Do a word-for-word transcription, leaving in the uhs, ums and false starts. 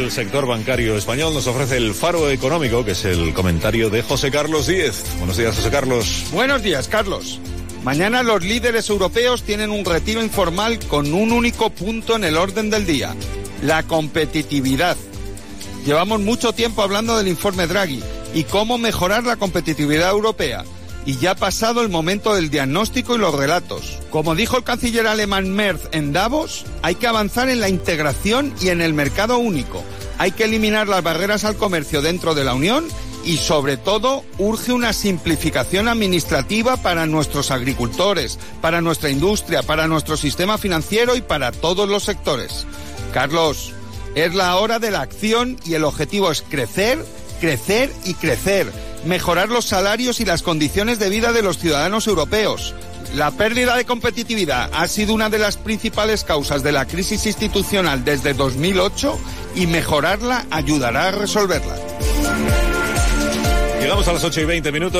del sector bancario español nos ofrece el Faro Económico, que es el comentario de José Carlos Díez. Buenos días, José Carlos. Buenos días, Carlos. Mañana los líderes europeos tienen un retiro informal con un único punto en el orden del día: la competitividad. Llevamos mucho tiempo hablando del informe Draghi y cómo mejorar la competitividad europea. Y ya ha pasado el momento del diagnóstico y los relatos. Como dijo el canciller alemán Merz en Davos, hay que avanzar en la integración y en el mercado único. Hay que eliminar las barreras al comercio dentro de la Unión y, sobre todo, urge una simplificación administrativa para nuestros agricultores, para nuestra industria, para nuestro sistema financiero y para todos los sectores. Carlos, es la hora de la acción y el objetivo es crecer, crecer y crecer. Mejorar los salarios y las condiciones de vida de los ciudadanos europeos. La pérdida de competitividad ha sido una de las principales causas de la crisis institucional desde dos mil ocho y mejorarla ayudará a resolverla. Llegamos a las ocho y veinte minutos.